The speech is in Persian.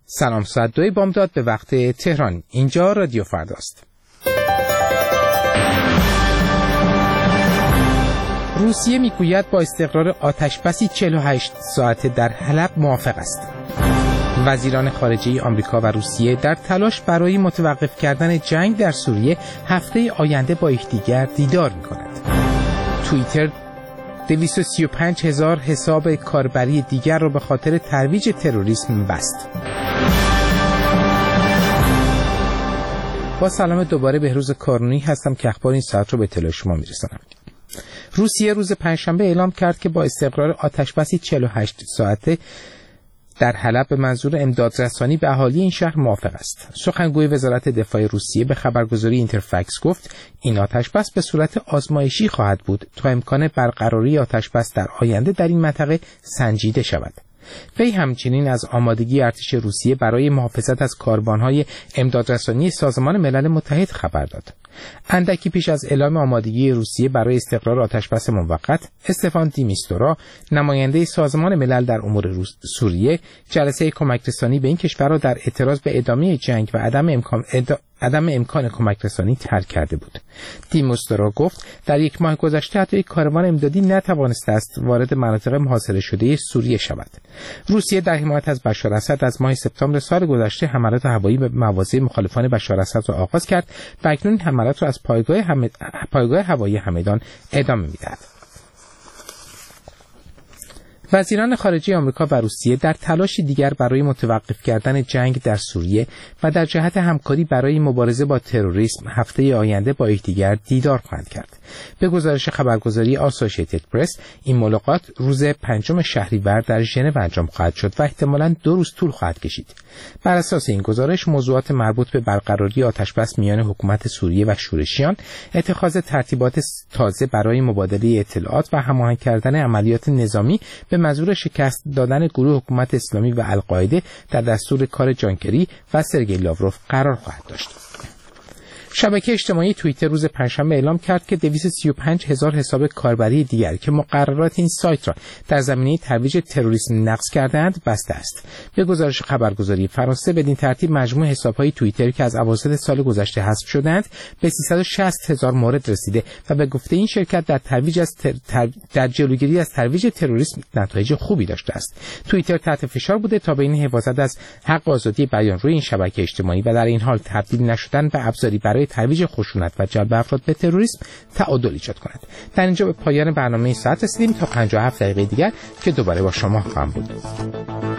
سلام، ساعت 2 بامداد به وقت تهران. اینجا رادیو فرداست. روسیه میگوید با استقرار آتشبسی 48 ساعته در حلب موافق است. وزیران خارجه آمریکا و روسیه در تلاش برای متوقف کردن جنگ در سوریه هفته آینده با یکدیگر دیدار می‌کنند. توییتر 235,000 حساب کاربری دیگر را به خاطر ترویج تروریسم بست. با سلام دوباره بهروز کارونی هستم که اخبار این ساعت رو به اطلاع شما میرسانم. روسیه روز پنجشنبه اعلام کرد که با استقرار آتشبسی 48 ساعته در حلب به منظور امدادرسانی به اهالی این شهر موافق است. سخنگوی وزارت دفاع روسیه به خبرگزاری اینترفکس گفت این آتشبس به صورت آزمایشی خواهد بود تا امکان برقراری آتشبس در آینده در این منطقه سنجیده شود. وی همچنین از آمادگی ارتش روسیه برای محافظت از کاروان‌های امدادرسانی سازمان ملل متحد خبر داد. اندکی پیش از اعلام آمادگی روسیه برای استقرار آتشبس موقت، استفان دیمیستورا، نماینده سازمان ملل در امور سوریه، جلسه کمک رسانی به این کشور را در اعتراض به ادامه جنگ و عدم امکان کمک رسانی ترک کرده بود. دیمیستورا گفت در یک ماه گذشته حتی یک کاروان امدادی نتوانسته است وارد مناطق محاصره شده سوریه شود. روسیه در حمایت از بشار اسد از ماه سپتامبر سال گذشته حملات هوایی به مواضع مخالفان بشار اسد را آغاز کرد و اکنون این حملات را از پایگاه هوایی همدان ادامه می‌دهد. وزیران خارجه آمریکا و روسیه در تلاش دیگر برای متوقف کردن جنگ در سوریه و در جهت همکاری برای مبارزه با تروریسم هفته آینده با یکدیگر دیدار خواهند کرد. به گزارش خبرگزاری آسوشیتد پرس، این ملاقات روز 5 شهریور در ژنو انجام خواهد شد و احتمالاً 2 روز طول خواهد کشید. بر اساس این گزارش، موضوعات مربوط به برقراری آتشبس میان حکومت سوریه و شورشیان، اتخاذ ترتیبات تازه برای مبادله اطلاعات و هماهنگ کردن عملیات نظامی به منظور شکست دادن گروه حکومت اسلامی و القاعده در دستور کار جان کری و سرگئی لاوروف قرار خواهد داشت. شبکه اجتماعی توییتر روز پنجشنبه اعلام کرد که 235,000 حساب کاربری دیگر که مقررات این سایت را در زمینه ترویج تروریسم نقض کرده‌اند بسته است. به گزارش خبرگزاری فرانسه، بدین ترتیب مجموع حساب‌های توییتر که از اواسط سال گذشته حذف شدند به 360,000 مورد رسیده و به گفته این شرکت در جلوگیری از ترویج تروریسم نتایج خوبی داشته است. توییتر تحت فشار بوده تا به این حفاظت از حق آزادی بیان روی این شبکه اجتماعی و در این حال تبدیل نشدن به ابزاری برای ترویج خشونت و جلب افراد به تروریسم تعادل ایجاد کند. در اینجا به پایان برنامه این ساعت رسیدیم. تا 57 دقیقه دیگر که دوباره با شما خواهم بود.